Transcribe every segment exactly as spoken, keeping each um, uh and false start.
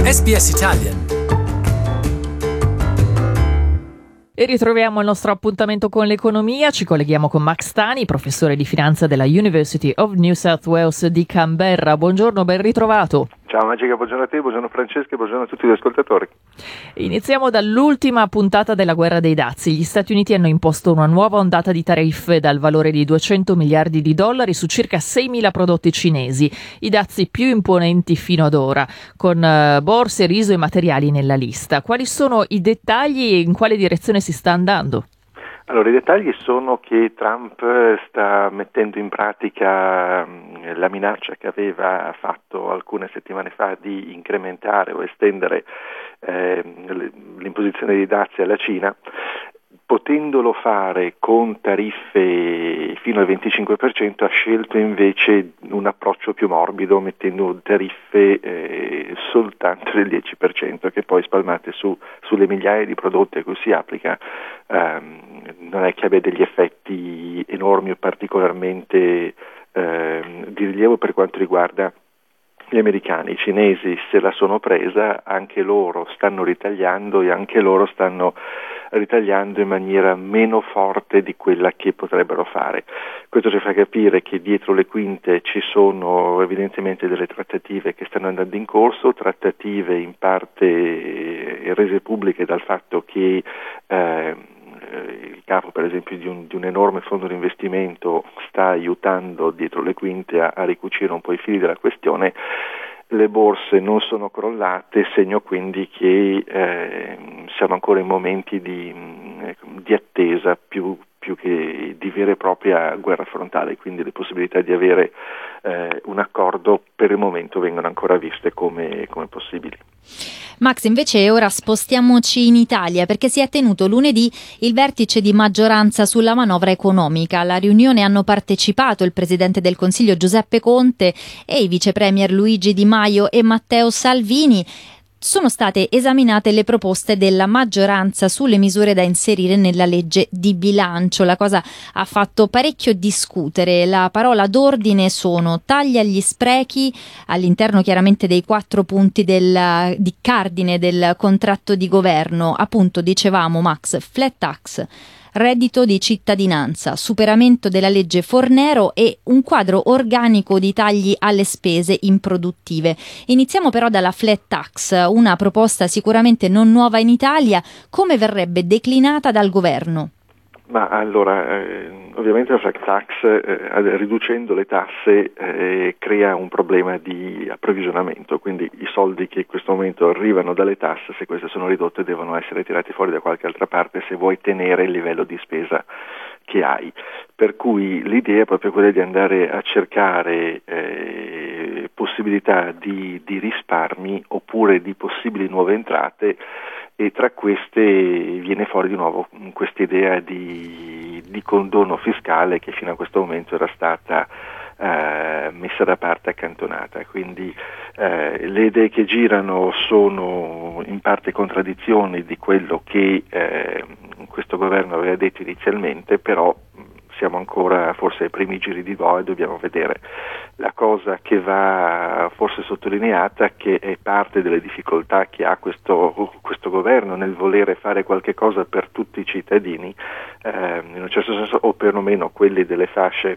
S B S Italian. E ritroviamo il nostro appuntamento con l'economia. Ci colleghiamo con Max Tani, professore di finanza della University of New South Wales di Canberra. Buongiorno, ben ritrovato. Ciao Magica, buongiorno a te, buongiorno Francesca e buongiorno a tutti gli ascoltatori. Iniziamo dall'ultima puntata della guerra dei dazi. Gli Stati Uniti hanno imposto una nuova ondata di tariffe dal valore di duecento miliardi di dollari su circa seimila prodotti cinesi, i dazi più imponenti fino ad ora, con uh, borse, riso e materiali nella lista. Quali sono i dettagli e in quale direzione si sta andando? Allora, i dettagli sono che Trump sta mettendo in pratica mh, la minaccia che aveva fatto alcune settimane fa di incrementare o estendere eh, l'imposizione dei dazi alla Cina, potendolo fare con tariffe fino al venticinque per cento, ha scelto invece un approccio più morbido, mettendo tariffe eh, soltanto del dieci per cento, che poi spalmate su, sulle migliaia di prodotti a cui si applica ehm, non è che abbia degli effetti enormi o particolarmente ehm, di rilievo per quanto riguarda gli americani. I cinesi se la sono presa, anche loro stanno ritagliando e anche loro stanno ritagliando in maniera meno forte di quella che potrebbero fare. Questo ci fa capire che dietro le quinte ci sono evidentemente delle trattative che stanno andando in corso, trattative in parte rese pubbliche dal fatto che eh, il capo per esempio di un, di un enorme fondo di investimento sta aiutando dietro le quinte a, a ricucire un po' i fili della questione. Le borse non sono crollate, segno quindi che eh, siamo ancora in momenti di, di attesa più, più che di vera e propria guerra frontale, quindi le possibilità di avere eh, un accordo per il momento vengono ancora viste come, come possibili. Max, invece ora spostiamoci in Italia, perché si è tenuto lunedì il vertice di maggioranza sulla manovra economica. Alla riunione hanno partecipato il Presidente del Consiglio Giuseppe Conte e i Vice Premier Luigi Di Maio e Matteo Salvini. Sono state esaminate le proposte della maggioranza sulle misure da inserire nella legge di bilancio. La cosa ha fatto parecchio discutere. La parola d'ordine sono tagli agli sprechi, all'interno chiaramente dei quattro punti del, di cardine del contratto di governo. Appunto, dicevamo Max, flat tax, reddito di cittadinanza, superamento della legge Fornero e un quadro organico di tagli alle spese improduttive. Iniziamo però dalla flat tax, una proposta sicuramente non nuova in Italia. Come verrebbe declinata dal governo? Ma allora, eh, ovviamente la flat tax, eh, riducendo le tasse, eh, crea un problema di approvvigionamento, quindi i soldi che in questo momento arrivano dalle tasse, se queste sono ridotte, devono essere tirati fuori da qualche altra parte se vuoi tenere il livello di spesa che hai. Per cui l'idea è proprio quella di andare a cercare eh, possibilità di, di risparmi oppure di possibili nuove entrate, e tra queste viene fuori di nuovo questa idea di, di condono fiscale che fino a questo momento era stata eh, messa da parte, accantonata. Quindi eh, le idee che girano sono in parte contraddizioni di quello che eh, questo governo aveva detto inizialmente, però siamo ancora forse ai primi giri di boa e dobbiamo vedere. La cosa che va forse sottolineata, che è parte delle difficoltà che ha questo, questo governo nel volere fare qualche cosa per tutti i cittadini, eh, in un certo senso, o perlomeno quelli delle fasce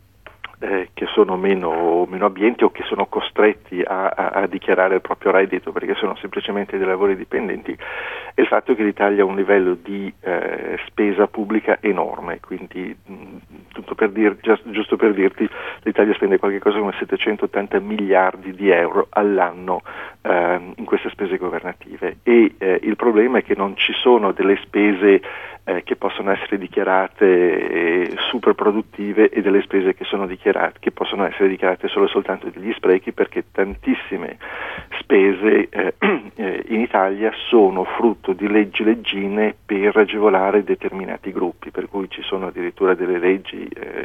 Eh, che sono meno, meno abbienti o che sono costretti a, a, a dichiarare il proprio reddito perché sono semplicemente dei lavori dipendenti, è il fatto che l'Italia ha un livello di eh, spesa pubblica enorme, quindi mh, tutto per dir, giusto, giusto per dirti, l'Italia spende qualche cosa come settecentottanta miliardi di euro all'anno eh, in queste spese governative, e eh, il problema è che non ci sono delle spese eh, che possono essere dichiarate eh, super produttive e delle spese che sono dichiarate che possono essere dichiarate solo e soltanto degli sprechi, perché tantissime spese eh, in Italia sono frutto di leggi leggine per agevolare determinati gruppi, per cui ci sono addirittura delle leggi eh,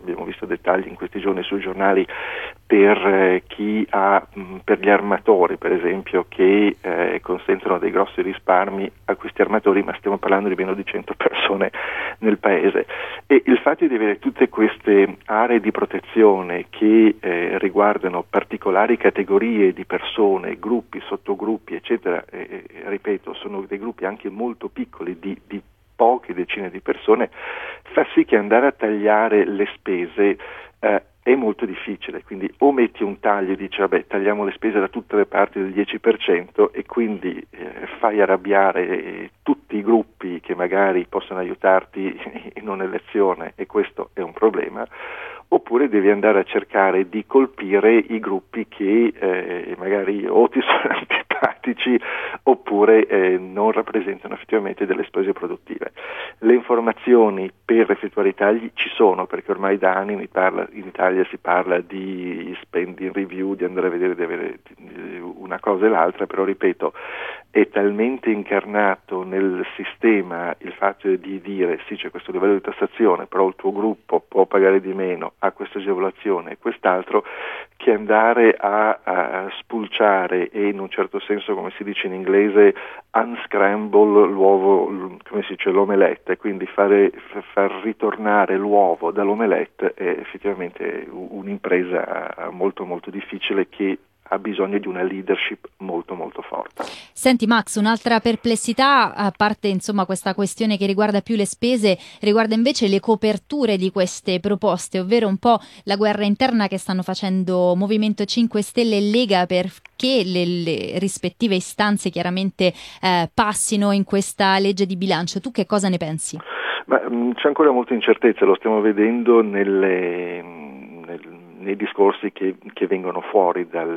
abbiamo visto dettagli in questi giorni sui giornali, per eh, chi ha, mh, per gli armatori per esempio, che eh, consentono dei grossi risparmi a questi armatori, ma stiamo parlando di meno di cento persone nel paese. E il fatto di avere tutte queste aree di protezione che eh, riguardano particolari categorie di persone, gruppi, sottogruppi, eccetera, eh, eh, ripeto, sono dei gruppi anche molto piccoli di, di poche decine di persone, fa sì che andare a tagliare le spese eh, è molto difficile. Quindi o metti un taglio e dici vabbè, tagliamo le spese da tutte le parti del dieci per cento e quindi eh, fai arrabbiare eh, tutti i gruppi che magari possono aiutarti in un'elezione, e questo è un problema, oppure devi andare a cercare di colpire i gruppi che eh, magari o ti sono antipatici oppure eh, non rappresentano effettivamente delle spese produttive. Le informazioni per effettuare i tagli ci sono, perché ormai da anni in Italia, in Italia si parla di spending review, di andare a vedere di avere una cosa e l'altra, però ripeto, è talmente incarnato nel sistema il fatto di dire sì, c'è questo livello di tassazione, però il tuo gruppo può pagare di meno, ha questa agevolazione e quest'altro, che andare a, a spulciare e in un certo senso, come si dice in inglese, unscramble l'uovo, come si dice, l'omelette, quindi fare, far ritornare l'uovo dall'omelette è effettivamente un'impresa molto molto difficile, che ha bisogno di una leadership molto molto forte. Senti Max, un'altra perplessità, a parte insomma questa questione che riguarda più le spese, riguarda invece le coperture di queste proposte, ovvero un po' la guerra interna che stanno facendo Movimento cinque Stelle e Lega perché le, le rispettive istanze chiaramente eh, passino in questa legge di bilancio. Tu che cosa ne pensi? Ma, mh, c'è ancora molta incertezza, lo stiamo vedendo nelle, nel, nei discorsi che, che vengono fuori dal,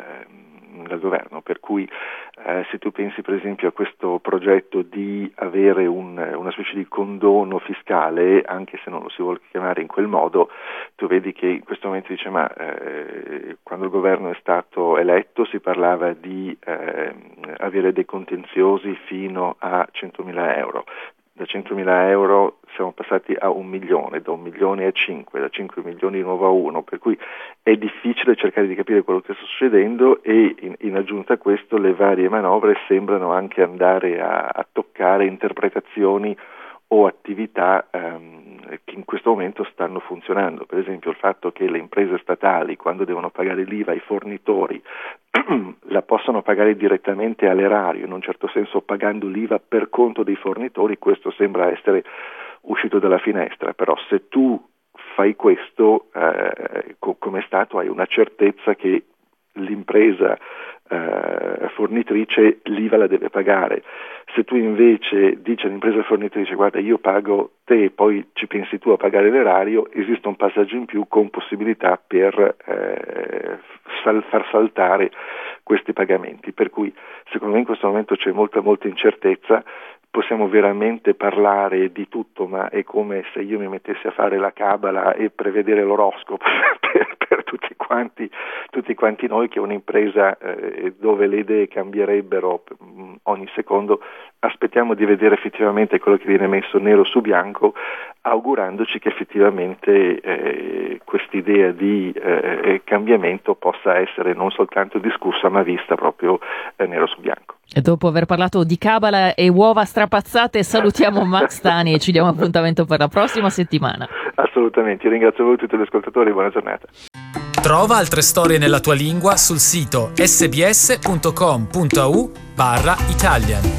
dal governo, per cui eh, se tu pensi per esempio a questo progetto di avere un, una specie di condono fiscale, anche se non lo si vuole chiamare in quel modo, tu vedi che in questo momento dice ma eh, quando il governo è stato eletto si parlava di eh, avere dei contenziosi fino a centomila euro. Da centomila euro siamo passati a un milione, da un milione a cinque, da cinque milioni di nuovo a uno, per cui è difficile cercare di capire quello che sta succedendo, e in, in aggiunta a questo le varie manovre sembrano anche andare a, a toccare interpretazioni o attività ehm, che in questo momento stanno funzionando. Per esempio il fatto che le imprese statali, quando devono pagare l'I V A ai fornitori, la possono pagare direttamente all'erario, in un certo senso pagando l'I V A per conto dei fornitori, questo sembra essere uscito dalla finestra, però se tu fai questo eh, co- come Stato hai una certezza che l'impresa eh, fornitrice l'I V A la deve pagare. Se tu invece dici all'impresa fornitrice guarda io pago te e poi ci pensi tu a pagare l'erario, esiste un passaggio in più con possibilità per eh, sal- far saltare questi pagamenti, per cui secondo me in questo momento c'è molta molta incertezza. Possiamo veramente parlare di tutto, ma è come se io mi mettessi a fare la cabala e prevedere l'oroscopo per, per tutti quanti, tutti quanti noi, che è un'impresa eh, dove le idee cambierebbero mh, ogni secondo. Aspettiamo di vedere effettivamente quello che viene messo nero su bianco, augurandoci che effettivamente eh, quest'idea di eh, cambiamento possa essere non soltanto discussa ma vista proprio eh, nero su bianco. E dopo aver parlato di cabala e uova strapazzate salutiamo Max Tani e ci diamo appuntamento per la prossima settimana. Assolutamente, io ringrazio voi tutti gli ascoltatori, buona giornata. Trova altre storie nella tua lingua sul sito sbs punto com punto a u barra Italian.